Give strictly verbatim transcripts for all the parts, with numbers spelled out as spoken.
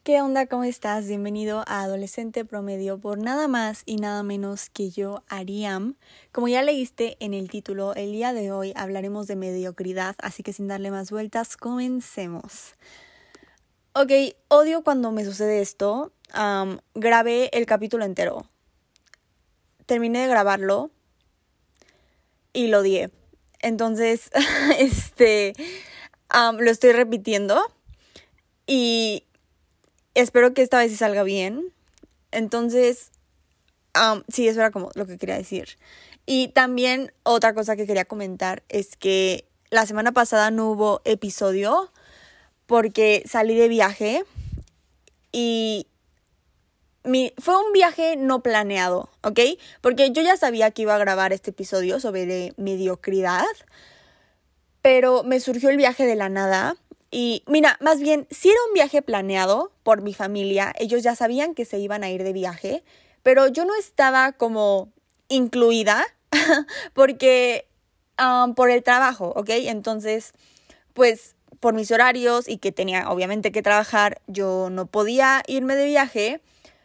¿Qué onda? ¿Cómo estás? Bienvenido a Adolescente Promedio por nada más y nada menos que yo, Ariam. Como ya leíste en el título, el día de hoy hablaremos de mediocridad, así que sin darle más vueltas, comencemos. Ok, odio cuando me sucede esto. Um, grabé el capítulo entero. Terminé de grabarlo y lo odié. Entonces, este, um, lo estoy repitiendo y espero que esta vez sí salga bien. Entonces, um, sí, eso era como lo que quería decir. Y también otra cosa que quería comentar es que la semana pasada no hubo episodio porque salí de viaje y mi, fue un viaje no planeado, ¿ok? Porque yo ya sabía que iba a grabar este episodio sobre mediocridad, pero me surgió el viaje de la nada. Y mira, más bien, sí era un viaje planeado por mi familia. Ellos ya sabían que se iban a ir de viaje, pero yo no estaba como incluida porque um, por el trabajo, ¿ok? Entonces, pues por mis horarios y que tenía obviamente que trabajar, yo no podía irme de viaje,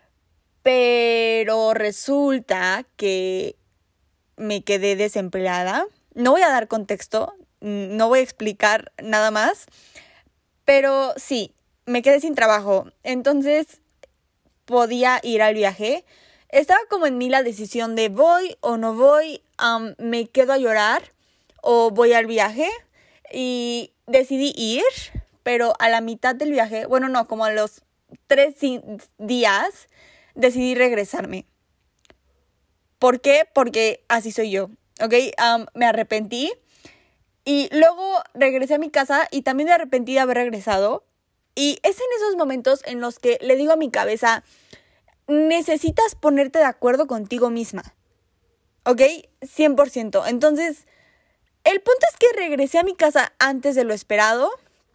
pero resulta que me quedé desempleada. No voy a dar contexto, no voy a explicar nada más. Pero sí, me quedé sin trabajo, entonces podía ir al viaje. Estaba como en mí la decisión de voy o no voy, um, me quedo a llorar o voy al viaje. Y decidí ir, pero a la mitad del viaje, bueno no, como a los tres días, decidí regresarme. ¿Por qué? Porque así soy yo, ¿ok? Um, me arrepentí. Y luego regresé a mi casa y también me arrepentí de haber regresado. Y es en esos momentos en los que le digo a mi cabeza, necesitas ponerte de acuerdo contigo misma. ¿Ok? cien por ciento. Entonces, el punto es que regresé a mi casa antes de lo esperado.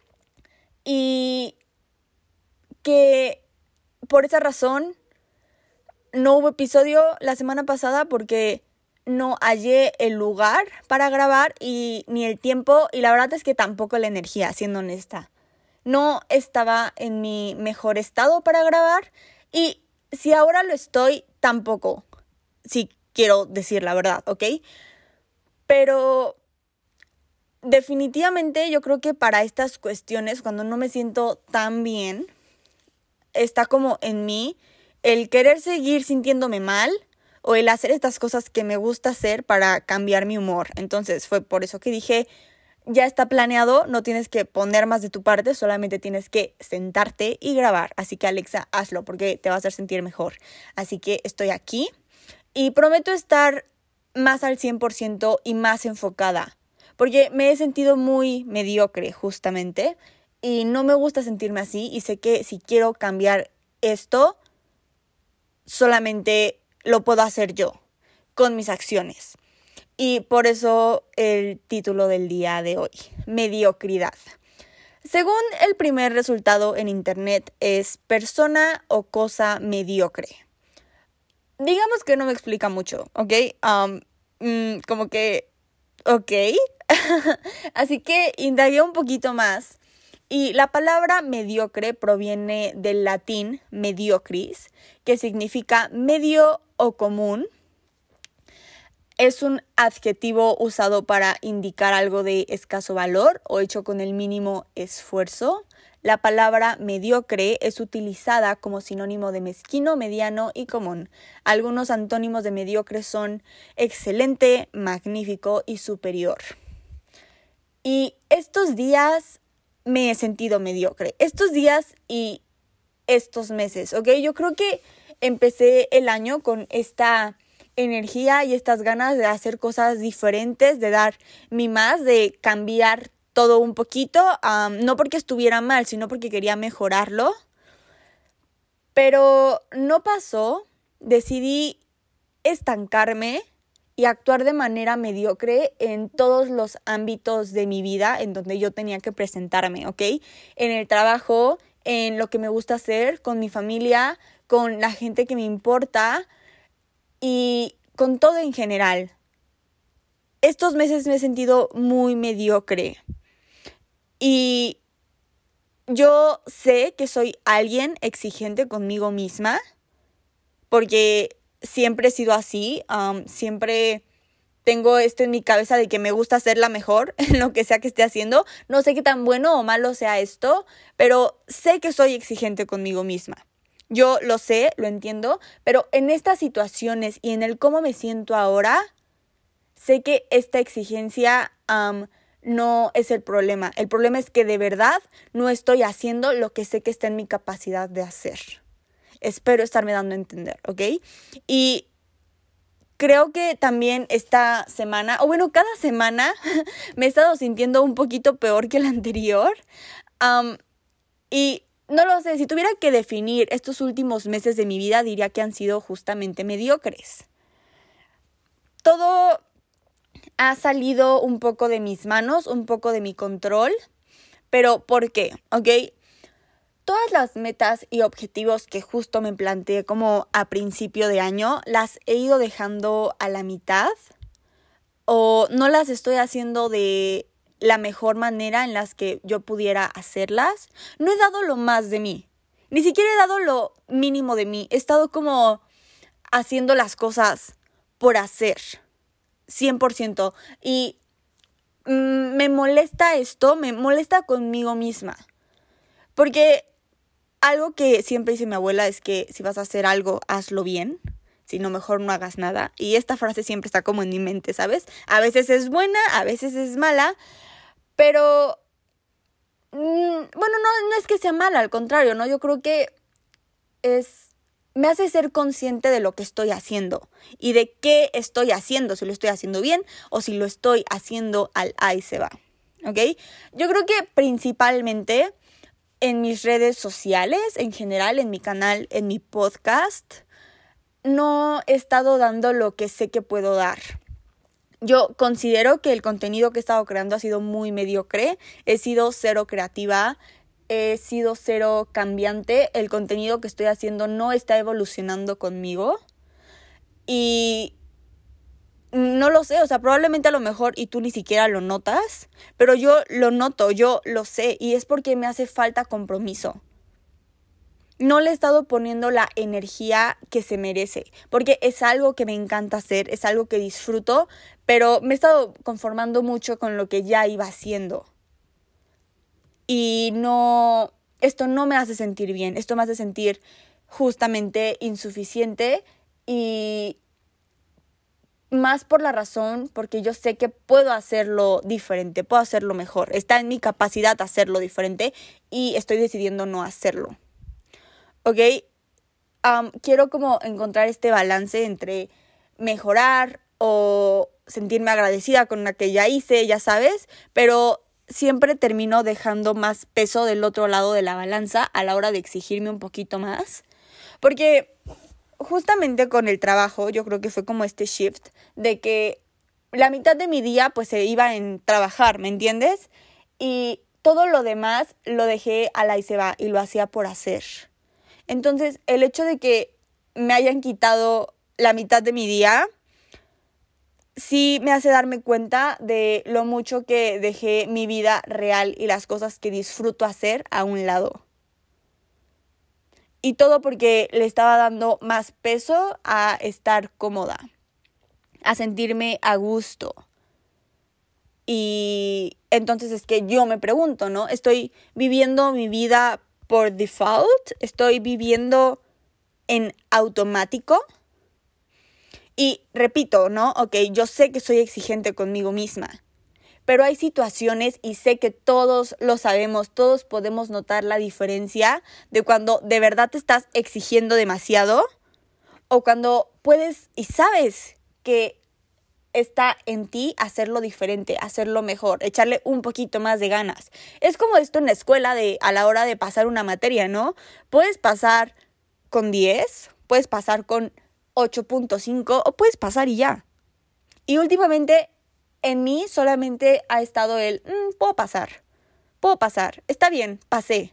Y que por esa razón no hubo episodio la semana pasada porque no hallé el lugar para grabar y ni el tiempo, y la verdad es que tampoco la energía, siendo honesta. No estaba en mi mejor estado para grabar y si ahora lo estoy, tampoco, si quiero decir la verdad, ¿ok? Pero definitivamente yo creo que para estas cuestiones, cuando no me siento tan bien, está como en mí el querer seguir sintiéndome mal o el hacer estas cosas que me gusta hacer para cambiar mi humor. Entonces fue por eso que dije, ya está planeado, no tienes que poner más de tu parte, solamente tienes que sentarte y grabar. Así que Alexa, hazlo porque te va a hacer sentir mejor. Así que estoy aquí y prometo estar más al cien por ciento y más enfocada. Porque me he sentido muy mediocre justamente y no me gusta sentirme así y sé que si quiero cambiar esto, solamente lo puedo hacer yo, con mis acciones. Y por eso el título del día de hoy, mediocridad. Según el primer resultado en internet es persona o cosa mediocre. Digamos que no me explica mucho, ¿ok? Um, mm, como que, ok. Así que indagué un poquito más. Y la palabra mediocre proviene del latín mediocris, que significa medio o común. Es un adjetivo usado para indicar algo de escaso valor o hecho con el mínimo esfuerzo. La palabra mediocre es utilizada como sinónimo de mezquino, mediano y común. Algunos antónimos de mediocre son excelente, magnífico y superior. Y estos días me he sentido mediocre. Estos días y estos meses, ¿ok? Yo creo que empecé el año con esta energía y estas ganas de hacer cosas diferentes, de dar mi más, de cambiar todo un poquito. Um, no porque estuviera mal, sino porque quería mejorarlo. Pero no pasó. Decidí estancarme y actuar de manera mediocre en todos los ámbitos de mi vida en donde yo tenía que presentarme, ¿ok? En el trabajo, en lo que me gusta hacer, con mi familia, con la gente que me importa y con todo en general. Estos meses me he sentido muy mediocre y yo sé que soy alguien exigente conmigo misma, porque siempre he sido así, um, siempre tengo esto en mi cabeza de que me gusta ser la mejor en lo que sea que esté haciendo. No sé qué tan bueno o malo sea esto, pero sé que soy exigente conmigo misma. Yo lo sé, lo entiendo, pero en estas situaciones y en el cómo me siento ahora, sé que esta exigencia um, no es el problema. El problema es que de verdad no estoy haciendo lo que sé que está en mi capacidad de hacer. Espero estarme dando a entender, ¿ok? Y creo que también esta semana, o bueno, cada semana me he estado sintiendo un poquito peor que la anterior. Um, y no lo sé, si tuviera que definir estos últimos meses de mi vida, diría que han sido justamente mediocres. Todo ha salido un poco de mis manos, un poco de mi control. Pero ¿por qué? ¿Ok? Todas las metas y objetivos que justo me planteé como a principio de año, las he ido dejando a la mitad o no las estoy haciendo de la mejor manera en las que yo pudiera hacerlas. No he dado lo más de mí, ni siquiera he dado lo mínimo de mí. He estado como haciendo las cosas por hacer, cien por ciento. Y mmm, me molesta esto, me molesta conmigo misma. Porque algo que siempre dice mi abuela es que si vas a hacer algo, hazlo bien. Si no, mejor no hagas nada. Y esta frase siempre está como en mi mente, ¿sabes? A veces es buena, a veces es mala. Pero, mmm, bueno, no, no es que sea mala, al contrario, ¿no? Yo creo que es... me hace ser consciente de lo que estoy haciendo. Y de qué estoy haciendo. Si lo estoy haciendo bien o si lo estoy haciendo al ahí se va. ¿Ok? Yo creo que principalmente en mis redes sociales, en general, en mi canal, en mi podcast, no he estado dando lo que sé que puedo dar. Yo considero que el contenido que he estado creando ha sido muy mediocre. He sido cero creativa, he sido cero cambiante. El contenido que estoy haciendo no está evolucionando conmigo. Y no lo sé, o sea, probablemente a lo mejor y tú ni siquiera lo notas, pero yo lo noto, yo lo sé, y es porque me hace falta compromiso. No le he estado poniendo la energía que se merece, porque es algo que me encanta hacer, es algo que disfruto, pero me he estado conformando mucho con lo que ya iba haciendo. Y no, esto no me hace sentir bien, esto me hace sentir justamente insuficiente y más por la razón, porque yo sé que puedo hacerlo diferente, puedo hacerlo mejor. Está en mi capacidad hacerlo diferente y estoy decidiendo no hacerlo. ¿Ok? Um, quiero como encontrar este balance entre mejorar o sentirme agradecida con la que ya hice, ya sabes, pero siempre termino dejando más peso del otro lado de la balanza a la hora de exigirme un poquito más. Porque justamente con el trabajo, yo creo que fue como este shift de que la mitad de mi día pues se iba en trabajar, ¿me entiendes? Y todo lo demás lo dejé a la y se va y lo hacía por hacer. Entonces, el hecho de que me hayan quitado la mitad de mi día sí me hace darme cuenta de lo mucho que dejé mi vida real y las cosas que disfruto hacer a un lado. Y todo porque le estaba dando más peso a estar cómoda, a sentirme a gusto. Y entonces es que yo me pregunto, ¿no? ¿Estoy viviendo mi vida por default? ¿Estoy viviendo en automático? Y repito, ¿no? Ok, yo sé que soy exigente conmigo misma. Pero hay situaciones y sé que todos lo sabemos, todos podemos notar la diferencia de cuando de verdad te estás exigiendo demasiado o cuando puedes y sabes que está en ti hacerlo diferente, hacerlo mejor, echarle un poquito más de ganas. Es como esto en la escuela de a la hora de pasar una materia, ¿no? Puedes pasar con diez, puedes pasar con ocho punto cinco o puedes pasar y ya. Y últimamente en mí solamente ha estado el, mmm, puedo pasar, puedo pasar, está bien, pasé.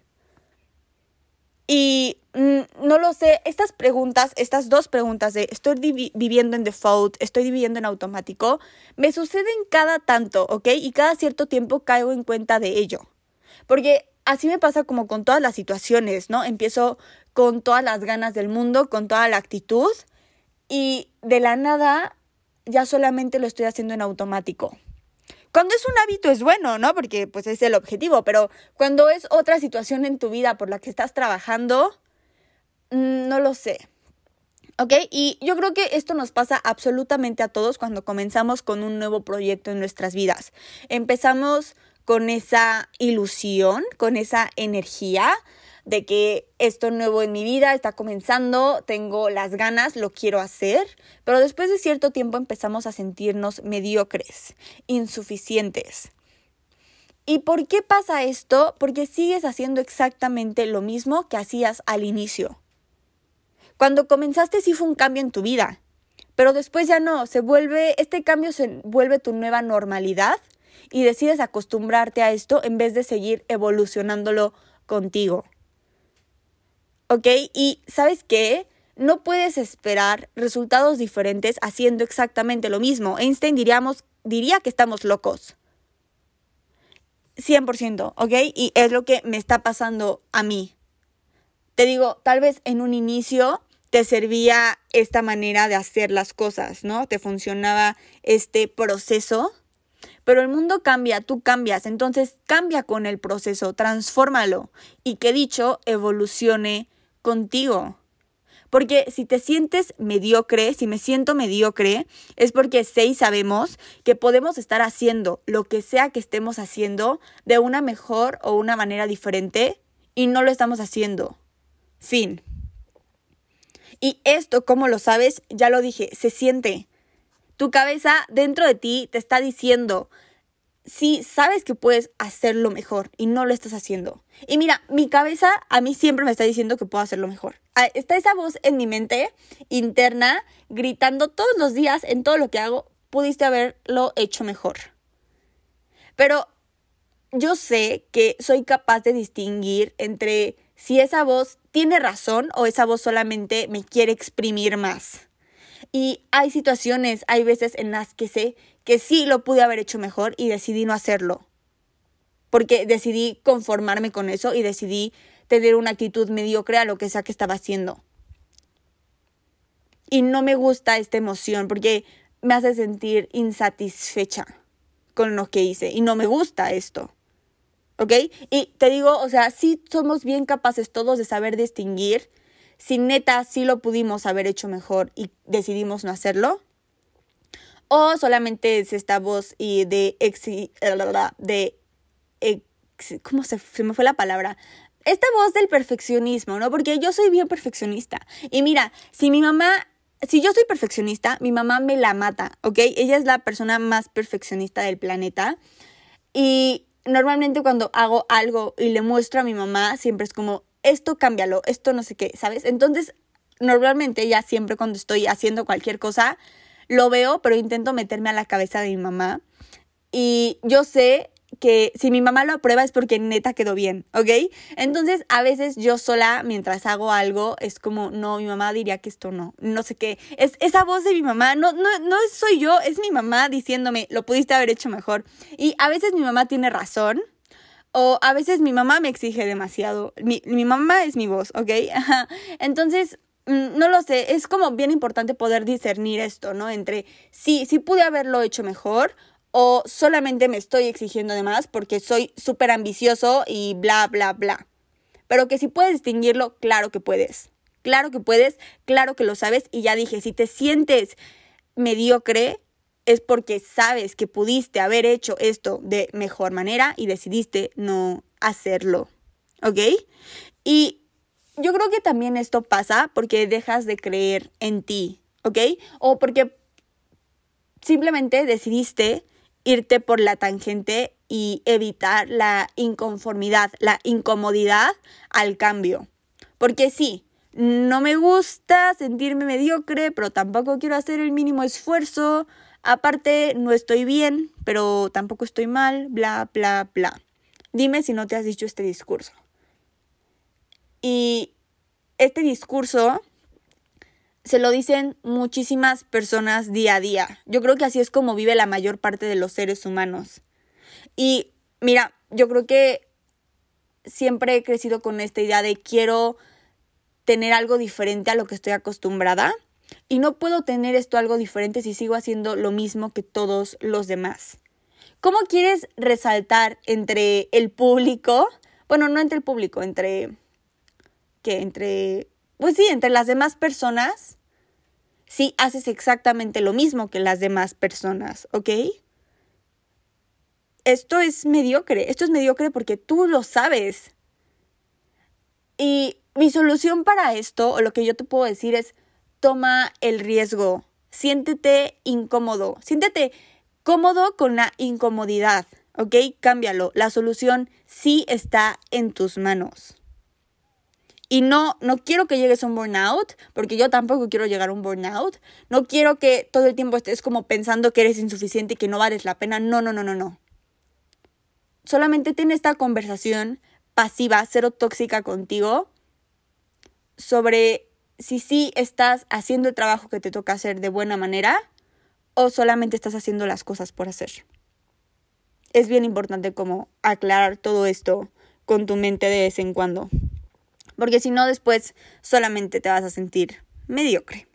Y mmm, no lo sé, estas preguntas, estas dos preguntas de estoy divi- viviendo en default, estoy viviendo en automático, me suceden cada tanto, ¿ok? Y cada cierto tiempo caigo en cuenta de ello. Porque así me pasa como con todas las situaciones, ¿no? Empiezo con todas las ganas del mundo, con toda la actitud y de la nada ya solamente lo estoy haciendo en automático. Cuando es un hábito es bueno, ¿no? Porque pues es el objetivo, pero cuando es otra situación en tu vida por la que estás trabajando, mmm, no lo sé. ¿Ok? Y yo creo que esto nos pasa absolutamente a todos cuando comenzamos con un nuevo proyecto en nuestras vidas. Empezamos con esa ilusión, con esa energía de que esto nuevo en mi vida está comenzando, tengo las ganas, lo quiero hacer, pero después de cierto tiempo empezamos a sentirnos mediocres, insuficientes. ¿Y por qué pasa esto? Porque sigues haciendo exactamente lo mismo que hacías al inicio. Cuando comenzaste sí fue un cambio en tu vida, pero después ya no, se vuelve, este cambio se vuelve tu nueva normalidad y decides acostumbrarte a esto en vez de seguir evolucionándolo contigo. ¿Ok? Y ¿sabes qué? No puedes esperar resultados diferentes haciendo exactamente lo mismo. Einstein diríamos, diría que estamos locos. cien por ciento, ¿ok? Y es lo que me está pasando a mí. Te digo, tal vez en un inicio te servía esta manera de hacer las cosas, ¿no? Te funcionaba este proceso, pero el mundo cambia, tú cambias, entonces cambia con el proceso, transfórmalo y que dicho evolucione contigo. Porque si te sientes mediocre, si me siento mediocre, es porque sé y sabemos que podemos estar haciendo lo que sea que estemos haciendo de una mejor o una manera diferente y no lo estamos haciendo. Fin. Y esto, ¿cómo lo sabes? Ya lo dije, se siente. Tu cabeza dentro de ti te está diciendo, sí, sabes que puedes hacerlo mejor y no lo estás haciendo. Y mira, mi cabeza a mí siempre me está diciendo que puedo hacerlo mejor. Está esa voz en mi mente interna gritando todos los días en todo lo que hago, pudiste haberlo hecho mejor. Pero yo sé que soy capaz de distinguir entre si esa voz tiene razón o esa voz solamente me quiere exprimir más. Y hay situaciones, hay veces en las que sé que sí lo pude haber hecho mejor y decidí no hacerlo. Porque decidí conformarme con eso y decidí tener una actitud mediocre a lo que sea que estaba haciendo. Y no me gusta esta emoción porque me hace sentir insatisfecha con lo que hice. Y no me gusta esto. ¿Ok? Y te digo, o sea, sí somos bien capaces todos de saber distinguir si neta sí lo pudimos haber hecho mejor y decidimos no hacerlo. O solamente es esta voz y de exi, de ex, ¿cómo se, se me fue la palabra? Esta voz del perfeccionismo, ¿no? Porque yo soy bien perfeccionista. Y mira, si mi mamá, si yo soy perfeccionista, mi mamá me la mata, ¿ok? Ella es la persona más perfeccionista del planeta. Y normalmente cuando hago algo y le muestro a mi mamá, siempre es como, esto cámbialo, esto no sé qué, ¿sabes? Entonces, normalmente ya siempre cuando estoy haciendo cualquier cosa, lo veo, pero intento meterme a la cabeza de mi mamá. Y yo sé que si mi mamá lo aprueba es porque neta quedó bien, ¿ok? Entonces, a veces yo sola, mientras hago algo, es como, no, mi mamá diría que esto no, no sé qué. Es esa voz de mi mamá, no, no, no soy yo, es mi mamá diciéndome, lo pudiste haber hecho mejor. Y a veces mi mamá tiene razón, o a veces mi mamá me exige demasiado. Mi, mi mamá es mi voz, ¿ok? Entonces, no lo sé, es como bien importante poder discernir esto, ¿no? Entre sí, sí pude haberlo hecho mejor o solamente me estoy exigiendo de más porque soy súper ambicioso y bla, bla, bla. Pero que si puedes distinguirlo, claro que puedes. Claro que puedes, claro que lo sabes. Y ya dije, si te sientes mediocre, es porque sabes que pudiste haber hecho esto de mejor manera y decidiste no hacerlo. ¿Ok? Y yo creo que también esto pasa porque dejas de creer en ti. ¿Ok? O porque simplemente decidiste irte por la tangente y evitar la inconformidad, la incomodidad al cambio. Porque sí, no me gusta sentirme mediocre, pero tampoco quiero hacer el mínimo esfuerzo. Aparte, no estoy bien, pero tampoco estoy mal, bla, bla, bla. Dime si no te has dicho este discurso. Y este discurso se lo dicen muchísimas personas día a día. Yo creo que así es como vive la mayor parte de los seres humanos. Y mira, yo creo que siempre he crecido con esta idea de quiero tener algo diferente a lo que estoy acostumbrada. Y no puedo tener esto algo diferente si sigo haciendo lo mismo que todos los demás. ¿Cómo quieres resaltar entre el público? Bueno, no entre el público, entre... ¿Qué? Entre... Pues sí, entre las demás personas. Si haces exactamente lo mismo que las demás personas, ¿ok? Esto es mediocre. Esto es mediocre porque tú lo sabes. Y mi solución para esto, o lo que yo te puedo decir es, toma el riesgo. Siéntete incómodo. Siéntete cómodo con la incomodidad, ¿ok? Cámbialo. La solución sí está en tus manos. Y no, no quiero que llegues a un burnout, porque yo tampoco quiero llegar a un burnout. No quiero que todo el tiempo estés como pensando que eres insuficiente y que no vales la pena. No, no, no, no, no. Solamente ten esta conversación pasiva, cero tóxica contigo, sobre si sí estás haciendo el trabajo que te toca hacer de buena manera o solamente estás haciendo las cosas por hacer. Es bien importante como aclarar todo esto con tu mente de vez en cuando. Porque si no, después solamente te vas a sentir mediocre.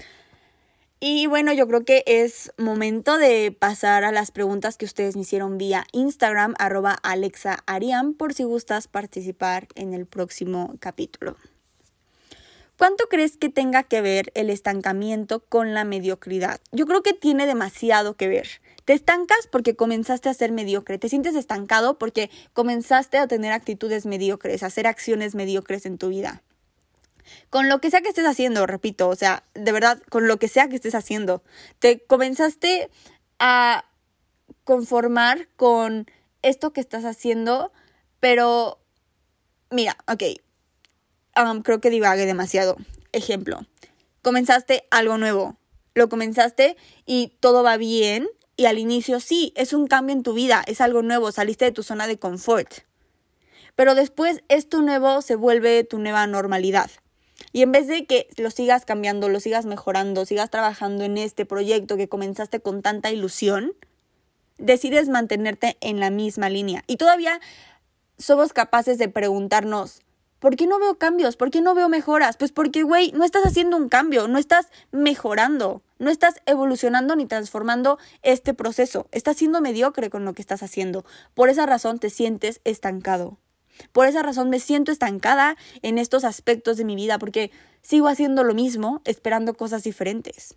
Y bueno, yo creo que es momento de pasar a las preguntas que ustedes me hicieron vía Instagram, arroba Alexa Ariam, por si gustas participar en el próximo capítulo. ¿Cuánto crees que tenga que ver el estancamiento con la mediocridad? Yo creo que tiene demasiado que ver. Te estancas porque comenzaste a ser mediocre. Te sientes estancado porque comenzaste a tener actitudes mediocres, a hacer acciones mediocres en tu vida. Con lo que sea que estés haciendo, repito, o sea, de verdad, con lo que sea que estés haciendo, te comenzaste a conformar con esto que estás haciendo, pero mira, ok. Um, creo que divague demasiado. Ejemplo, comenzaste algo nuevo, lo comenzaste y todo va bien y al inicio sí, es un cambio en tu vida, es algo nuevo, saliste de tu zona de confort. Pero después esto nuevo se vuelve tu nueva normalidad. Y en vez de que lo sigas cambiando, lo sigas mejorando, sigas trabajando en este proyecto que comenzaste con tanta ilusión, decides mantenerte en la misma línea. Y todavía somos capaces de preguntarnos, ¿por qué no veo cambios? ¿Por qué no veo mejoras? Pues porque, güey, no estás haciendo un cambio, no estás mejorando, no estás evolucionando ni transformando este proceso. Estás siendo mediocre con lo que estás haciendo. Por esa razón te sientes estancado. Por esa razón me siento estancada en estos aspectos de mi vida porque sigo haciendo lo mismo, esperando cosas diferentes.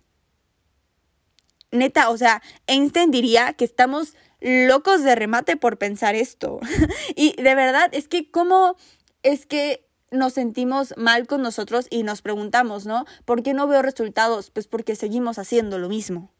Neta, o sea, Einstein diría que estamos locos de remate por pensar esto. Y de verdad, es que cómo... es que nos sentimos mal con nosotros y nos preguntamos, ¿no? ¿Por qué no veo resultados? Pues porque seguimos haciendo lo mismo.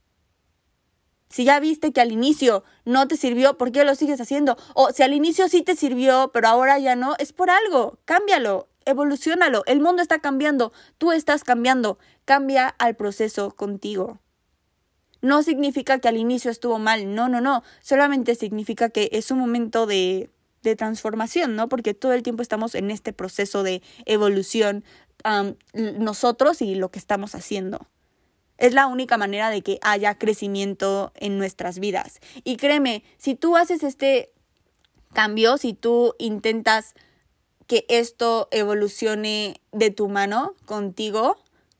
Si ya viste que al inicio no te sirvió, ¿por qué lo sigues haciendo? O si al inicio sí te sirvió, pero ahora ya no, es por algo. Cámbialo, evoluciónalo. El mundo está cambiando, tú estás cambiando. Cambia al proceso contigo. No significa que al inicio estuvo mal, no, no, no. Solamente significa que es un momento de... de transformación, ¿no? Porque todo el tiempo estamos en este proceso de evolución, um, nosotros y lo que estamos haciendo. Es la única manera de que haya crecimiento en nuestras vidas. Y créeme, si tú haces este cambio, si tú intentas que esto evolucione de tu mano contigo,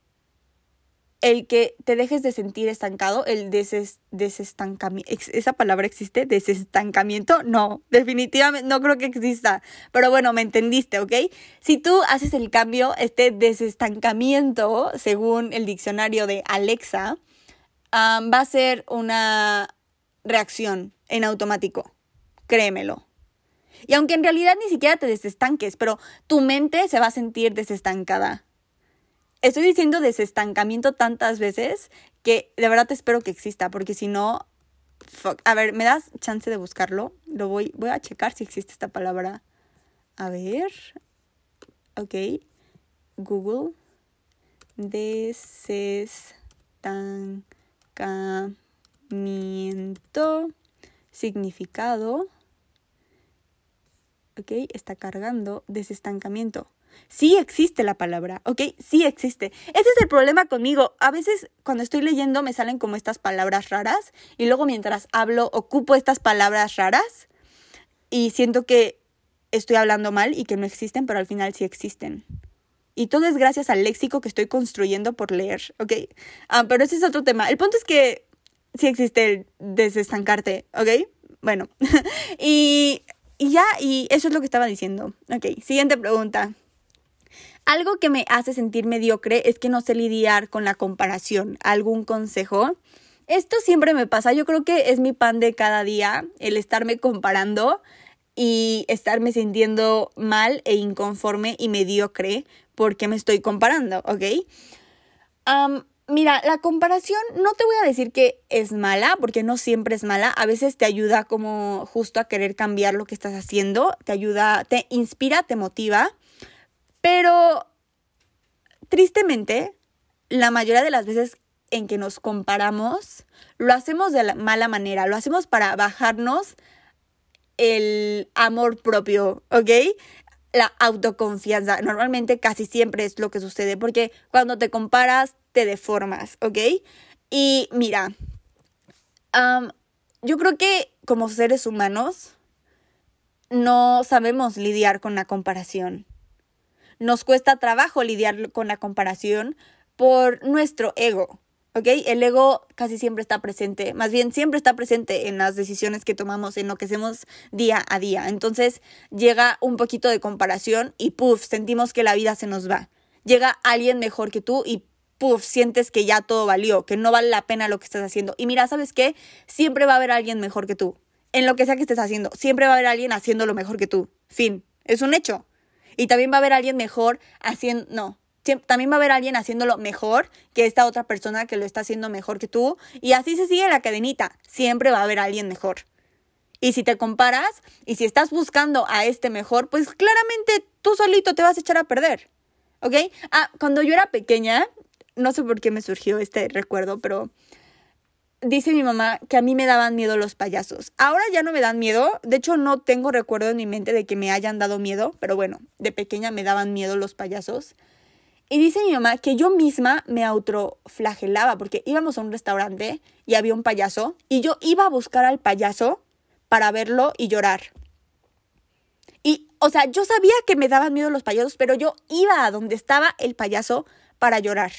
el que te dejes de sentir estancado, el deses, desestancamiento, ¿esa palabra existe? ¿Desestancamiento? No, definitivamente no creo que exista, pero bueno, me entendiste, ¿ok? Si tú haces el cambio, este desestancamiento, según el diccionario de Alexa, um, va a ser una reacción en automático, créemelo. Y aunque en realidad ni siquiera te desestanques, pero tu mente se va a sentir desestancada. Estoy diciendo desestancamiento tantas veces que de verdad espero que exista, porque si no, fuck. A ver, ¿me das chance de buscarlo? Lo voy, voy a checar si existe esta palabra. A ver, ok, Google, desestancamiento, significado, ok, está cargando, desestancamiento. Sí existe la palabra, ¿ok? Sí existe. Ese es el problema conmigo. A veces cuando estoy leyendo me salen como estas palabras raras y luego mientras hablo ocupo estas palabras raras y siento que estoy hablando mal y que no existen, pero al final sí existen. Y todo es gracias al léxico que estoy construyendo por leer, ¿ok? Ah, pero ese es otro tema. El punto es que sí existe el desestancarte, ¿ok? Bueno, y, y ya, y eso es lo que estaba diciendo. Ok, siguiente pregunta. Algo que me hace sentir mediocre es que no sé lidiar con la comparación. ¿Algún consejo? Esto siempre me pasa. Yo creo que es mi pan de cada día, el estarme comparando y estarme sintiendo mal e inconforme y mediocre porque me estoy comparando, ¿ok? Um, mira, la comparación no te voy a decir que es mala, porque no siempre es mala. A veces te ayuda como justo a querer cambiar lo que estás haciendo. Te ayuda, te inspira, te motiva. Pero tristemente, la mayoría de las veces en que nos comparamos, lo hacemos de la mala manera. Lo hacemos para bajarnos el amor propio, ¿ok? La autoconfianza. Normalmente casi siempre es lo que sucede, porque cuando te comparas te deformas, ¿ok? Y mira, um, yo creo que como seres humanos no sabemos lidiar con la comparación. Nos cuesta trabajo lidiar con la comparación por nuestro ego, ¿ok? El ego casi siempre está presente, más bien siempre está presente en las decisiones que tomamos, en lo que hacemos día a día. Entonces llega un poquito de comparación y puff, sentimos que la vida se nos va. Llega alguien mejor que tú y puff, sientes que ya todo valió, que no vale la pena lo que estás haciendo. Y mira, ¿sabes qué? Siempre va a haber alguien mejor que tú. En lo que sea que estés haciendo, siempre va a haber alguien haciendo lo mejor que tú. Fin. Es un hecho. Y también va a haber alguien mejor haciendo... No. También va a haber alguien haciéndolo mejor que esta otra persona que lo está haciendo mejor que tú. Y así se sigue la cadenita. Siempre va a haber alguien mejor. Y si te comparas y si estás buscando a este mejor, pues claramente tú solito te vas a echar a perder. ¿Ok? Ah, cuando yo era pequeña, no sé por qué me surgió este recuerdo, pero dice mi mamá que a mí me daban miedo los payasos. Ahora ya no me dan miedo. De hecho, no tengo recuerdo en mi mente de que me hayan dado miedo. Pero bueno, de pequeña me daban miedo los payasos. Y dice mi mamá que yo misma me autoflagelaba porque íbamos a un restaurante y había un payaso y yo iba a buscar al payaso para verlo y llorar. Y, o sea, yo sabía que me daban miedo los payasos, pero yo iba a donde estaba el payaso para llorar.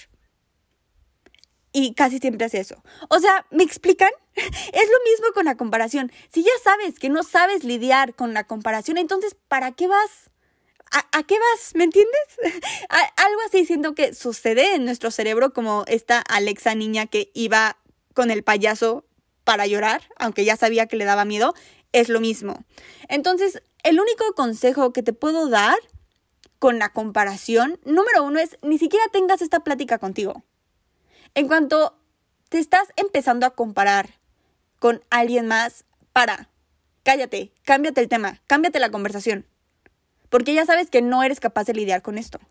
Y casi siempre hace eso. O sea, ¿me explican? Es lo mismo con la comparación. Si ya sabes que no sabes lidiar con la comparación, entonces, ¿para qué vas? ¿A, ¿A qué vas? ¿Me entiendes? Algo así siento que sucede en nuestro cerebro, como esta Alexa niña que iba con el payaso para llorar, aunque ya sabía que le daba miedo, es lo mismo. Entonces, el único consejo que te puedo dar con la comparación, número uno, es ni siquiera tengas esta plática contigo. En cuanto te estás empezando a comparar con alguien más, para, cállate, cámbiate el tema, cámbiate la conversación. Porque ya sabes que no eres capaz de lidiar con esto.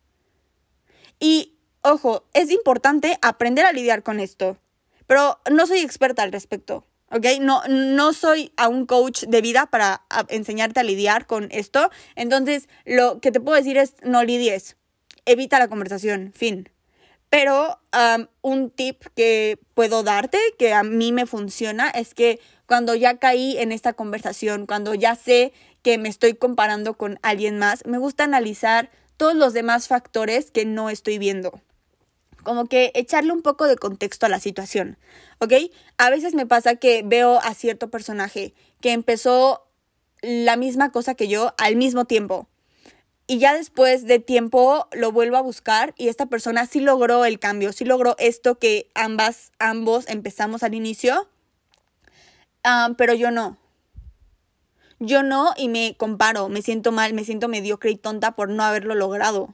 Y, ojo, es importante aprender a lidiar con esto. Pero no soy experta al respecto, ¿ok? No, no soy a un coach de vida para enseñarte a lidiar con esto. Entonces, lo que te puedo decir es no lidies. Evita la conversación, fin. Pero um, un tip que puedo darte, que a mí me funciona, es que cuando ya caí en esta conversación, cuando ya sé que me estoy comparando con alguien más, me gusta analizar todos los demás factores que no estoy viendo. Como que echarle un poco de contexto a la situación, ¿ok? A veces me pasa que veo a cierto personaje que empezó la misma cosa que yo al mismo tiempo. Y ya después de tiempo lo vuelvo a buscar y esta persona sí logró el cambio, sí logró esto que ambas, ambos empezamos al inicio, um, pero yo no. Yo no y me comparo, me siento mal, me siento mediocre y tonta por no haberlo logrado.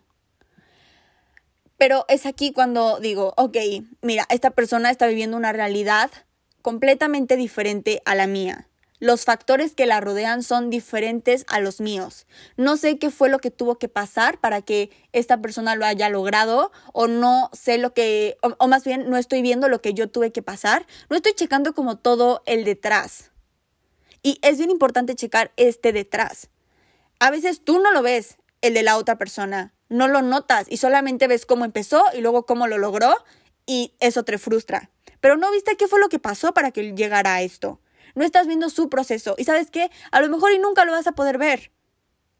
Pero es aquí cuando digo, ok, mira, esta persona está viviendo una realidad completamente diferente a la mía. Los factores que la rodean son diferentes a los míos. No sé qué fue lo que tuvo que pasar para que esta persona lo haya logrado, o no sé lo que, o, o más bien no estoy viendo lo que yo tuve que pasar. No estoy checando como todo el detrás. Y es bien importante checar este detrás. A veces tú no lo ves, el de la otra persona. No lo notas y solamente ves cómo empezó y luego cómo lo logró y eso te frustra. Pero no viste qué fue lo que pasó para que llegara a esto. No estás viendo su proceso. ¿Y sabes qué? A lo mejor y nunca lo vas a poder ver.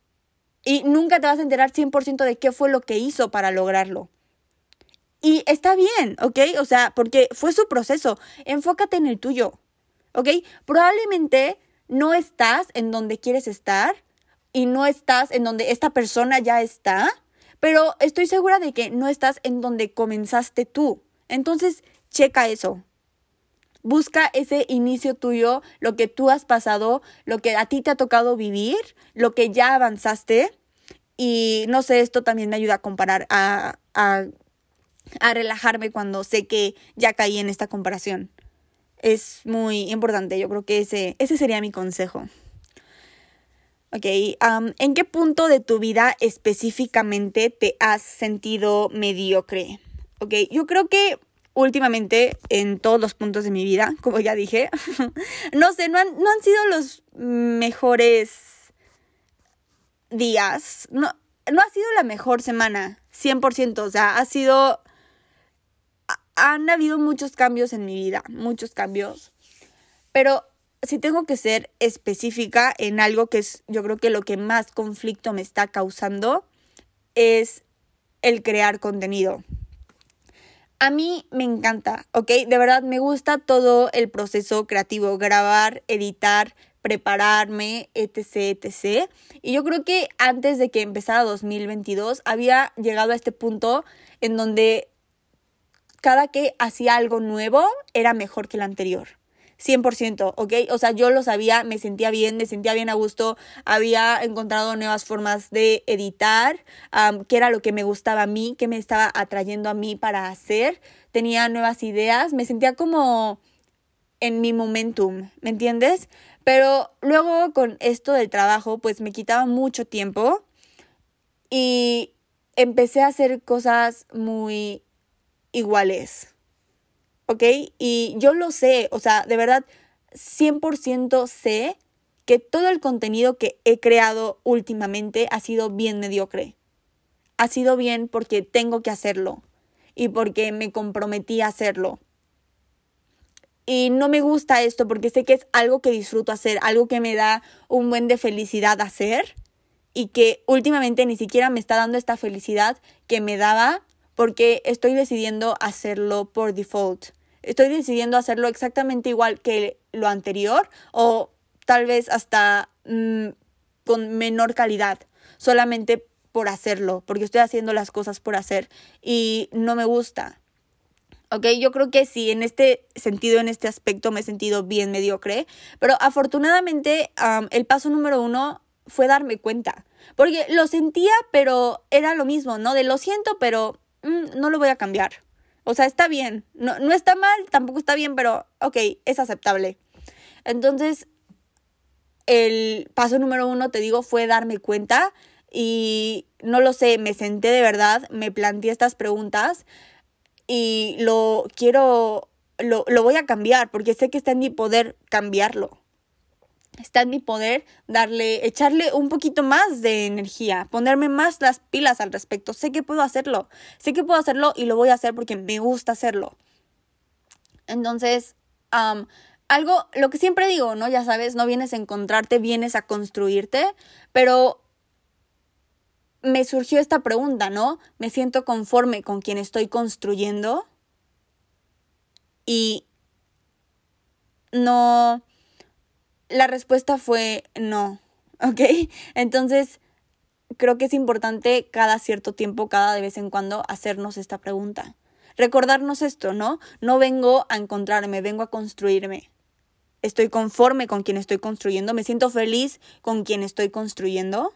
Y nunca te vas a enterar cien por ciento de qué fue lo que hizo para lograrlo. Y está bien, ¿ok? O sea, porque fue su proceso. Enfócate en el tuyo, ¿ok? Probablemente no estás en donde quieres estar y no estás en donde esta persona ya está, pero estoy segura de que no estás en donde comenzaste tú. Entonces, checa eso. Busca ese inicio tuyo, lo que tú has pasado, lo que a ti te ha tocado vivir, lo que ya avanzaste. Y no sé, esto también me ayuda a comparar, a, a, a relajarme cuando sé que ya caí en esta comparación. Es muy importante, yo creo que ese, ese sería mi consejo. Ok, um, ¿en qué punto de tu vida específicamente te has sentido mediocre? Ok, yo creo que últimamente en todos los puntos de mi vida, como ya dije, no sé, no han, no han sido los mejores días, no, no ha sido la mejor semana, cien por ciento, o sea, ha sido, han habido muchos cambios en mi vida, muchos cambios, pero si tengo que ser específica en algo que es, yo creo que lo que más conflicto me está causando es el crear contenido. A mí me encanta, ¿ok? De verdad me gusta todo el proceso creativo, grabar, editar, prepararme, etc, etcétera. Y yo creo que antes de que empezara dos mil veintidós había llegado a este punto en donde cada que hacía algo nuevo era mejor que el anterior. cien por ciento, ¿ok? O sea, yo lo sabía, me sentía bien, me sentía bien a gusto, había encontrado nuevas formas de editar, um, qué era lo que me gustaba a mí, qué me estaba atrayendo a mí para hacer, tenía nuevas ideas, me sentía como en mi momentum, ¿me entiendes? Pero luego con esto del trabajo, pues me quitaba mucho tiempo y empecé a hacer cosas muy iguales. ¿Ok? Y yo lo sé, o sea, de verdad, cien por ciento sé que todo el contenido que he creado últimamente ha sido bien mediocre. Ha sido bien porque tengo que hacerlo y porque me comprometí a hacerlo. Y no me gusta esto porque sé que es algo que disfruto hacer, algo que me da un buen de felicidad hacer y que últimamente ni siquiera me está dando esta felicidad que me daba porque estoy decidiendo hacerlo por default. Estoy decidiendo hacerlo exactamente igual que lo anterior o tal vez hasta mmm, con menor calidad, solamente por hacerlo, porque estoy haciendo las cosas por hacer y no me gusta. Ok, yo creo que sí, en este sentido, en este aspecto me he sentido bien mediocre, pero afortunadamente um, el paso número uno fue darme cuenta, porque lo sentía, pero era lo mismo, ¿no? De lo siento, pero mm, no lo voy a cambiar. O sea, está bien. No, no está mal, tampoco está bien, pero ok, es aceptable. Entonces, el paso número uno, te digo, fue darme cuenta y no lo sé, me senté de verdad, me planteé estas preguntas y lo quiero, lo, lo voy a cambiar porque sé que está en mi poder cambiarlo. Está en mi poder darle, echarle un poquito más de energía, ponerme más las pilas al respecto. Sé que puedo hacerlo, sé que puedo hacerlo y lo voy a hacer porque me gusta hacerlo. Entonces, um, algo, lo que siempre digo, ¿no? Ya sabes, no vienes a encontrarte, vienes a construirte, pero me surgió esta pregunta, ¿no? ¿Me siento conforme con quien estoy construyendo? Y no... La respuesta fue no, ¿ok? Entonces, creo que es importante cada cierto tiempo, cada de vez en cuando, hacernos esta pregunta. Recordarnos esto, ¿no? No vengo a encontrarme, vengo a construirme. Estoy conforme con quien estoy construyendo, me siento feliz con quien estoy construyendo.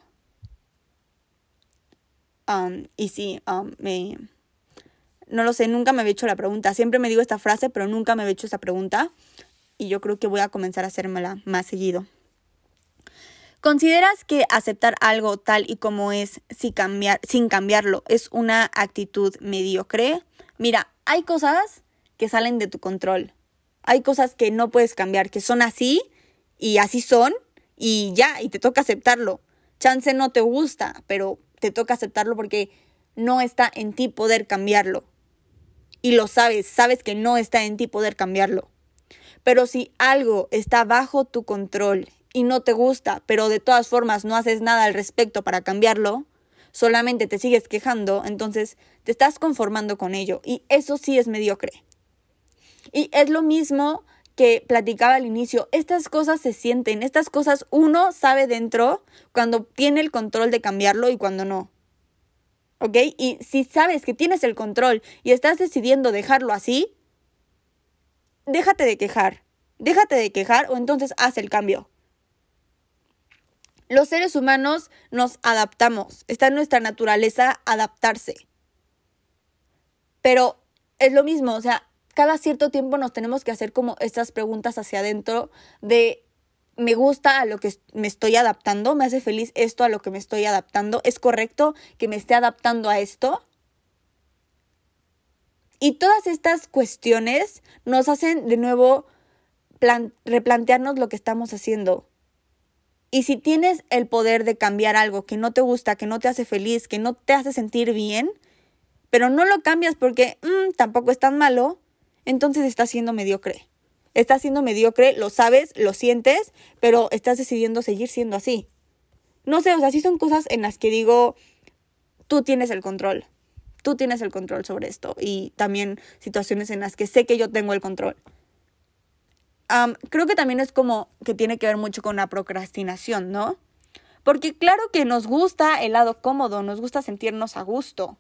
Um, y sí, um, me... no lo sé, nunca me había hecho la pregunta. Siempre me digo esta frase, pero nunca me había hecho esta pregunta. Y yo creo que voy a comenzar a hacérmela más seguido. ¿Consideras que aceptar algo tal y como es sin cambiar, sin cambiarlo es una actitud mediocre? Mira, hay cosas que salen de tu control. Hay cosas que no puedes cambiar, que son así y así son y ya, y te toca aceptarlo. Chance no te gusta, pero te toca aceptarlo porque no está en ti poder cambiarlo. Y lo sabes, sabes que no está en ti poder cambiarlo. Pero si algo está bajo tu control y no te gusta, pero de todas formas no haces nada al respecto para cambiarlo, solamente te sigues quejando, entonces te estás conformando con ello. Y eso sí es mediocre. Y es lo mismo que platicaba al inicio. Estas cosas se sienten, estas cosas uno sabe dentro cuando tiene el control de cambiarlo y cuando no. ¿Ok? Y si sabes que tienes el control y estás decidiendo dejarlo así, déjate de quejar. Déjate de quejar o entonces haz el cambio. Los seres humanos nos adaptamos. Está en nuestra naturaleza adaptarse. Pero es lo mismo, o sea, cada cierto tiempo nos tenemos que hacer como estas preguntas hacia adentro de ¿me gusta a lo que me estoy adaptando? ¿Me hace feliz esto a lo que me estoy adaptando? ¿Es correcto que me esté adaptando a esto? Y todas estas cuestiones nos hacen de nuevo plan- replantearnos lo que estamos haciendo. Y si tienes el poder de cambiar algo que no te gusta, que no te hace feliz, que no te hace sentir bien, pero no lo cambias porque mmm, tampoco es tan malo, entonces estás siendo mediocre. Estás siendo mediocre, lo sabes, lo sientes, pero estás decidiendo seguir siendo así. No sé, o sea, sí son cosas en las que digo, tú tienes el control. Tú tienes el control sobre esto. Y también situaciones en las que sé que yo tengo el control. Um, creo que también es como que tiene que ver mucho con la procrastinación, ¿no? Porque claro que nos gusta el lado cómodo, nos gusta sentirnos a gusto.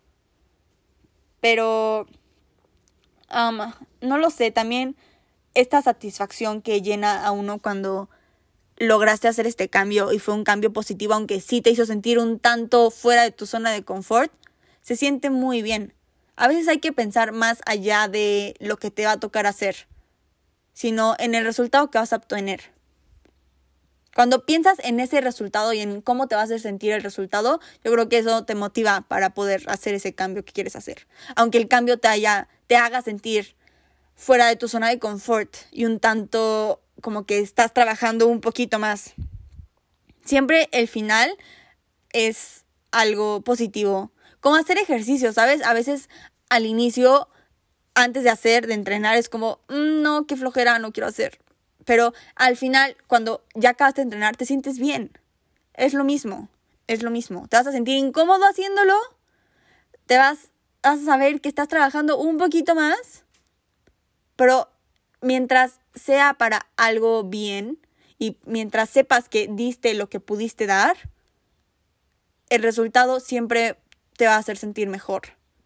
Pero, um, no lo sé, también esta satisfacción que llena a uno cuando lograste hacer este cambio y fue un cambio positivo, aunque sí te hizo sentir un tanto fuera de tu zona de confort, se siente muy bien. A veces hay que pensar más allá de lo que te va a tocar hacer, sino en el resultado que vas a obtener. Cuando piensas en ese resultado y en cómo te vas a hacer sentir el resultado, yo creo que eso te motiva para poder hacer ese cambio que quieres hacer. Aunque el cambio te, haya, te haga sentir fuera de tu zona de confort y un tanto como que estás trabajando un poquito más. Siempre el final es algo positivo. Como hacer ejercicio, ¿sabes? A veces al inicio, antes de hacer, de entrenar, es como, mmm, no, qué flojera, no quiero hacer. Pero al final, cuando ya acabas de entrenar, te sientes bien. Es lo mismo, es lo mismo. Te vas a sentir incómodo haciéndolo. Te vas, vas a saber que estás trabajando un poquito más. Pero mientras sea para algo bien y mientras sepas que diste lo que pudiste dar, el resultado siempre te va a hacer sentir mejor.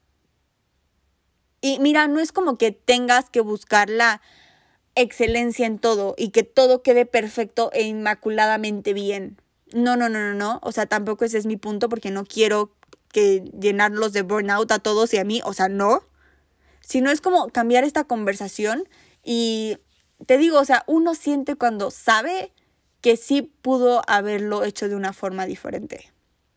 Y mira, no es como que tengas que buscar la excelencia en todo y que todo quede perfecto e inmaculadamente bien. No, no, no, no, no. O sea, tampoco ese es mi punto porque no quiero que llenarlos de burnout a todos y a mí. O sea, no. Sino es como cambiar esta conversación y te digo, o sea, uno siente cuando sabe que sí pudo haberlo hecho de una forma diferente.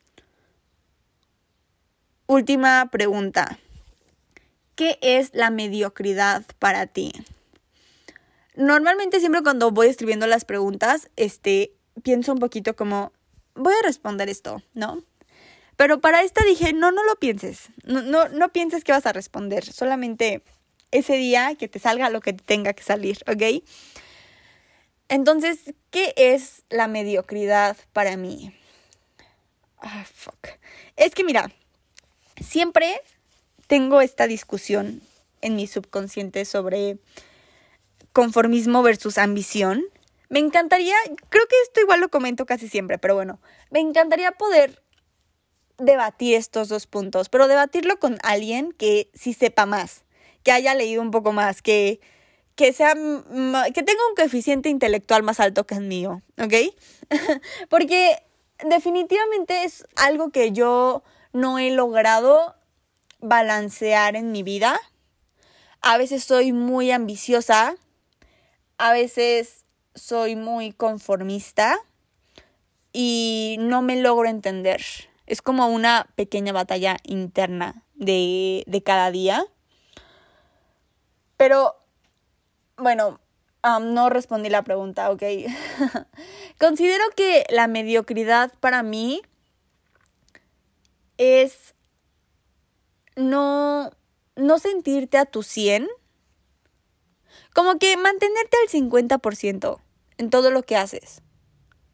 Última pregunta. ¿Qué es la mediocridad para ti? Normalmente siempre cuando voy escribiendo las preguntas, este, pienso un poquito como, voy a responder esto, ¿no? Pero para esta dije, no, no lo pienses. No, no, no pienses que vas a responder. Solamente ese día que te salga lo que te tenga que salir, ¿ok? Entonces, ¿qué es la mediocridad para mí? Ah, fuck. Es que mira, siempre tengo esta discusión en mi subconsciente sobre conformismo versus ambición. Me encantaría, creo que esto igual lo comento casi siempre, pero bueno, me encantaría poder debatir estos dos puntos, pero debatirlo con alguien que sí sepa más, que haya leído un poco más, que, que sea, que tenga un coeficiente intelectual más alto que el mío, ¿ok? Porque definitivamente es algo que yo no he logrado balancear en mi vida. A veces soy muy ambiciosa, a veces soy muy conformista y no me logro entender. Es como una pequeña batalla interna de, de cada día. Pero, bueno, um, no respondí la pregunta, ¿ok? Considero que la mediocridad para mí es no, no sentirte a tu cien. Como que mantenerte al cincuenta por ciento en todo lo que haces.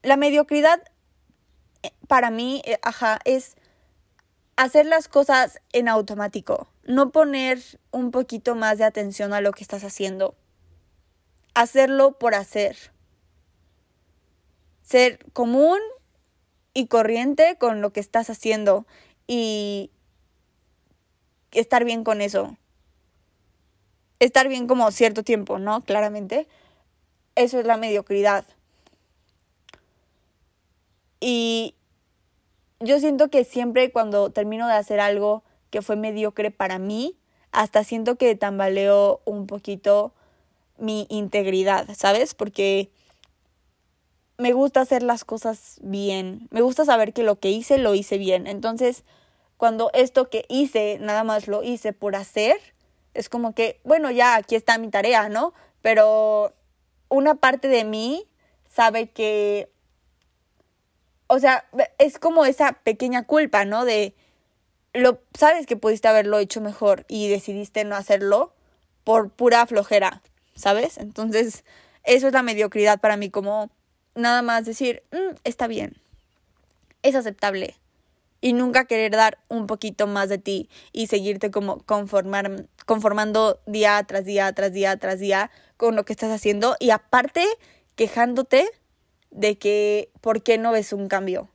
la mediocridad para mí, eh, ajá, es hacer las cosas en automático. No poner un poquito más de atención a lo que estás haciendo. Hacerlo por hacer. Ser común y corriente con lo que estás haciendo. Y estar bien con eso. Estar bien como cierto tiempo, ¿no? Claramente. Eso es la mediocridad. Y yo siento que siempre cuando termino de hacer algo que fue mediocre para mí, hasta siento que tambaleo un poquito mi integridad, ¿sabes? Porque me gusta hacer las cosas bien. Me gusta saber que lo que hice, lo hice bien. Entonces, cuando esto que hice, nada más lo hice por hacer, es como que, bueno, ya aquí está mi tarea, ¿no? Pero una parte de mí sabe que, o sea, es como esa pequeña culpa, ¿no? De, lo sabes que pudiste haberlo hecho mejor y decidiste no hacerlo por pura flojera, ¿sabes? Entonces, eso es la mediocridad para mí, como nada más decir, mm, está bien, es aceptable. Y nunca querer dar un poquito más de ti y seguirte como conformar, conformando día tras día, tras día, tras día con lo que estás haciendo. Y aparte, quejándote de que ¿por qué no ves un cambio?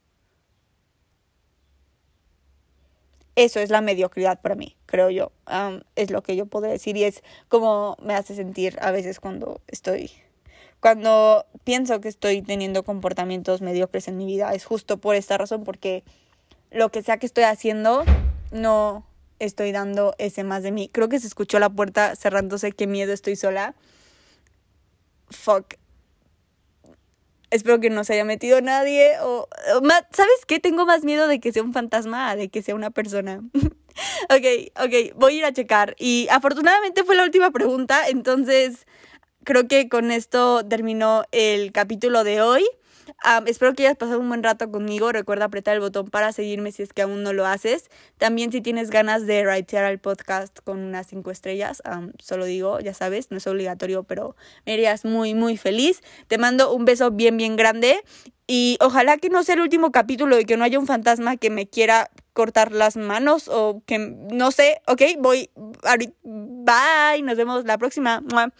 Eso es la mediocridad para mí, creo yo. Um, es lo que yo podría decir y es como me hace sentir a veces cuando estoy... Cuando pienso que estoy teniendo comportamientos mediocres en mi vida. Es justo por esta razón, porque lo que sea que estoy haciendo, no estoy dando ese más de mí. Creo que se escuchó la puerta cerrándose. Qué miedo, estoy sola. Fuck. Espero que no se haya metido nadie. O, o ¿sabes qué? Tengo más miedo de que sea un fantasma a de que sea una persona. ok, ok, voy a ir a checar. Y afortunadamente fue la última pregunta. Entonces, creo que con esto terminó el capítulo de hoy. Um, espero que hayas pasado un buen rato conmigo. Recuerda apretar el botón para seguirme si es que aún no lo haces. También si tienes ganas de ratear al podcast con unas cinco estrellas, um, solo digo, ya sabes, no es obligatorio, pero me harías muy, muy feliz. Te mando un beso bien, bien grande. Y ojalá que no sea el último capítulo y que no haya un fantasma que me quiera cortar las manos o que, no sé, ok, voy, bye, nos vemos la próxima.